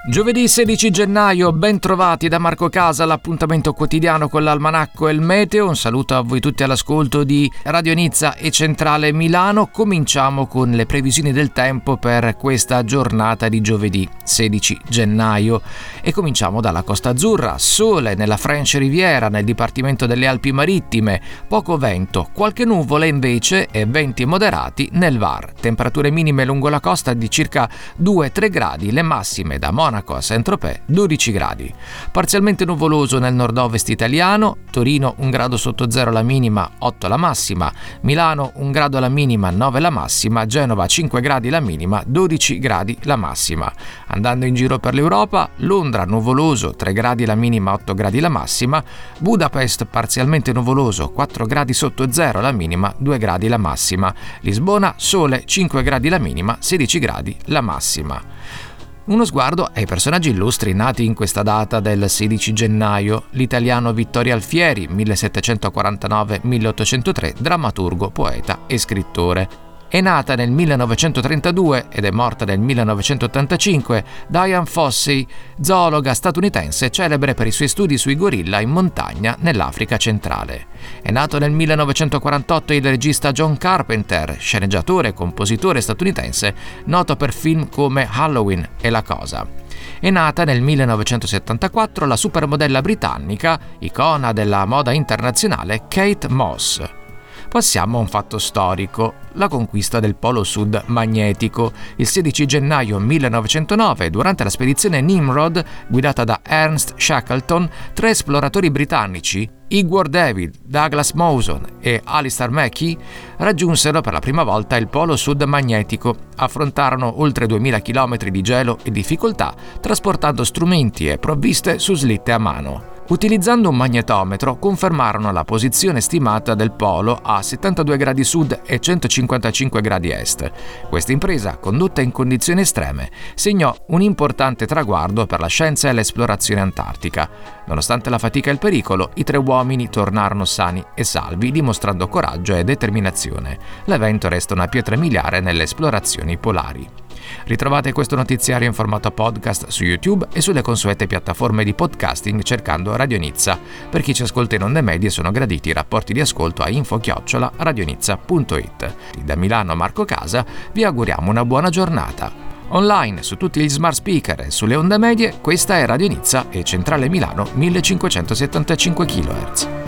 Giovedì 16 gennaio, ben trovati da Marco Casa, l'appuntamento quotidiano con l'almanacco e il meteo. Un saluto a voi tutti all'ascolto di Radio Nizza e Centrale Milano. Cominciamo con le previsioni del tempo per questa giornata di giovedì 16 gennaio e cominciamo dalla Costa Azzurra. Sole nella French Riviera, nel Dipartimento delle Alpi Marittime, poco vento, qualche nuvole invece e venti moderati nel Var. Temperature minime lungo la costa di circa 2-3 gradi, le massime da Monaco a Saint-Tropez 12 gradi. Parzialmente nuvoloso nel nord-ovest italiano, Torino 1 grado sotto zero la minima, 8 la massima, Milano 1 grado la minima, 9 la massima, Genova 5 gradi la minima, 12 gradi la massima. Andando in giro per l'Europa, Londra nuvoloso 3 gradi la minima, 8 gradi la massima, Budapest parzialmente nuvoloso 4 gradi sotto zero la minima, 2 gradi la massima, Lisbona sole 5 gradi la minima, 16 gradi la massima. Uno sguardo ai personaggi illustri nati in questa data del 16 gennaio. L'italiano Vittorio Alfieri, 1749-1803, drammaturgo, poeta e scrittore. È nata nel 1932 ed è morta nel 1985 Dian Fossey, zoologa statunitense celebre per i suoi studi sui gorilla in montagna nell'Africa centrale. È nato nel 1948 il regista John Carpenter, sceneggiatore e compositore statunitense, noto per film come Halloween e La Cosa. È nata nel 1974 la supermodella britannica, icona della moda internazionale, Kate Moss. Passiamo a un fatto storico, la conquista del Polo Sud magnetico. Il 16 gennaio 1909, durante la spedizione Nimrod, guidata da Ernst Shackleton, 3 esploratori britannici, Edward David, Douglas Mawson e Alistair Mackey, raggiunsero per la prima volta il Polo Sud magnetico. Affrontarono oltre 2000 km di gelo e difficoltà, trasportando strumenti e provviste su slitte a mano. Utilizzando un magnetometro confermarono la posizione stimata del polo a 72 gradi sud e 155 gradi est. Questa impresa, condotta in condizioni estreme, segnò un importante traguardo per la scienza e l'esplorazione antartica. Nonostante la fatica e il pericolo, i 3 uomini tornarono sani e salvi, dimostrando coraggio e determinazione. L'evento resta una pietra miliare nelle esplorazioni polari. Ritrovate questo notiziario in formato podcast su YouTube e sulle consuete piattaforme di podcasting cercando Radio Nizza. Per chi ci ascolta in onde medie sono graditi i rapporti di ascolto a info@radionizza.it. Da Milano Marco Casa vi auguriamo una buona giornata. Online su tutti gli smart speaker e sulle onde medie, questa è Radio Nizza e Centrale Milano 1575 kHz.